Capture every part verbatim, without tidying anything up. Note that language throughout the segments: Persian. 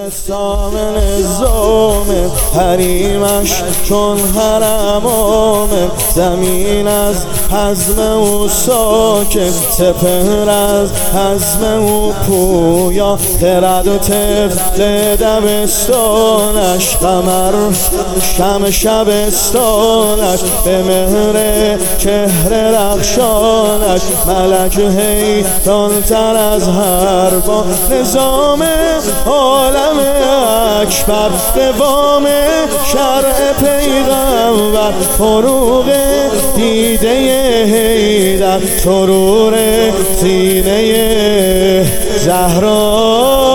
سامن زامن حریمش چون حرمامه، زمین از حزم او ساکن، سپهر از حزم او پویا، خرد و طفل دبستانش، قمر شم شبستانش، به مهر چهره رخشانش، ملک حیران‌تر از هر با، نظام عالم اکبر، قوام شرع پیغمبر، فروغ دیده حیدر، سرور سینه زهرا.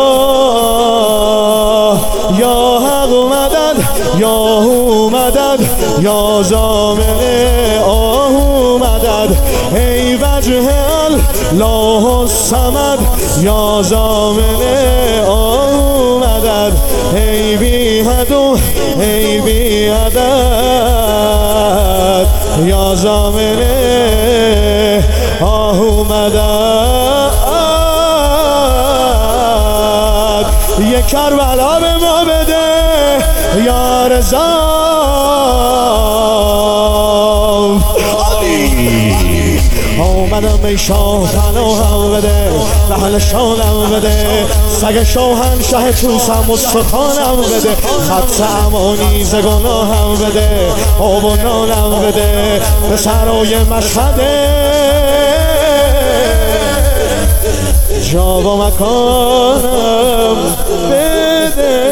یا حق مدد یا هو مدد یا زامن آهو مدد، ای وجه الله الصمد یا زامن آهو مدد، ای بی حد و ای بی عدد یا زامن آهو مدد. یک کربلا به ما بده یا رضا، آمدم ای شاه پناهم بده، لحن شانم بده، سگ شاهنشه توسم استخوانم بده، خط امانی ز گناهم بده، آب و نانم بده، به سرای مشهده جا و مکانم بده،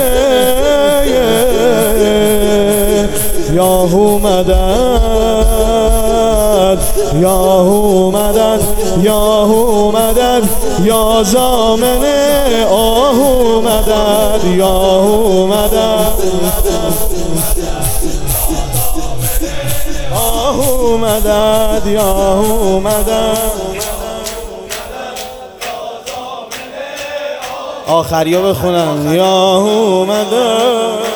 یا هو مدد یا هو مدد یا هو مدد یا زامن آهو مدد، یا هو مدد آهو مدد یا هو مدد. آخریا بخونن یا هو مدد.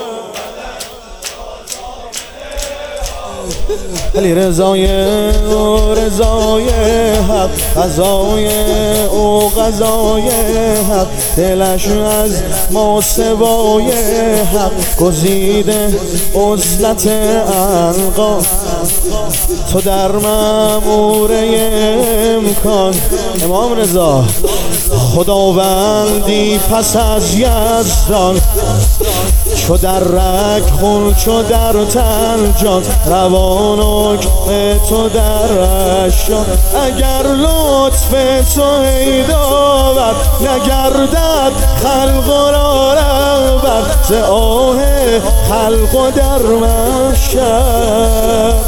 علی رضای او رضای حق، قضای او قضای حق، دلش از ما سوای حق، گزیده عزلت عنقا، تو در مأموره امکان. امام رضا خداوندی پس از یزدان، چو در رگ خون چو در تن جان، روانک به تو در اشان، اگر لطف تو ای داور، نگردد خلق را رهبر، ز آه خلق و در محشر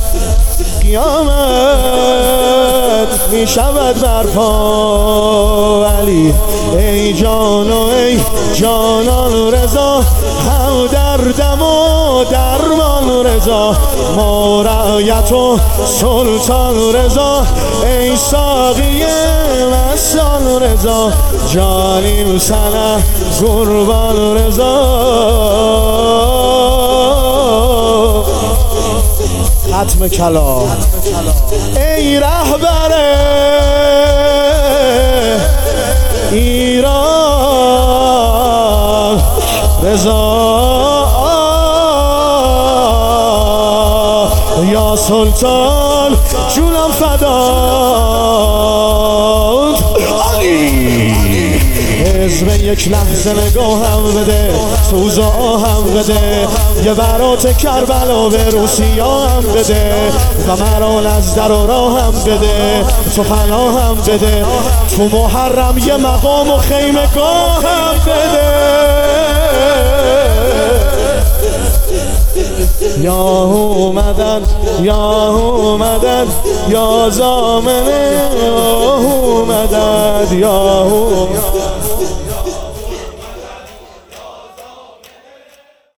قیامت می شود برپا. علی ای جان و ای جانان رضا، هم دردم و درمان رضا، ما رعیت و سلطان رضا، ای ساقی مستان رضا، جانیم سنه قربان رضا. ختم کلام. ای رهبر ایران رضا، یا سلطان جونم فدات. حزب یک لحظه نگاهم بده، سوز آهم بده، یه برات کربلا به روسیا هم بده، و مران از در و راهم بده، تو پناهم بده، تو محرم یه مقام و خیمه گاهم بده. یا هو مدد یا هو مدد یا زامن آهو مدد یا هو